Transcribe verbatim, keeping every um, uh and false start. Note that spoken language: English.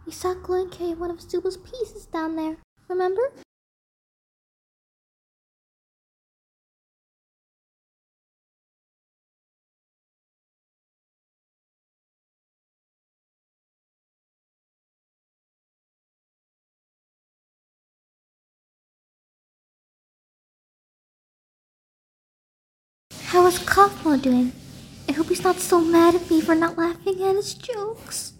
We saw Glenn carry one of Zubo's pieces down there, remember? How is Kaufmo doing? I hope he's not so mad at me for not laughing at his jokes.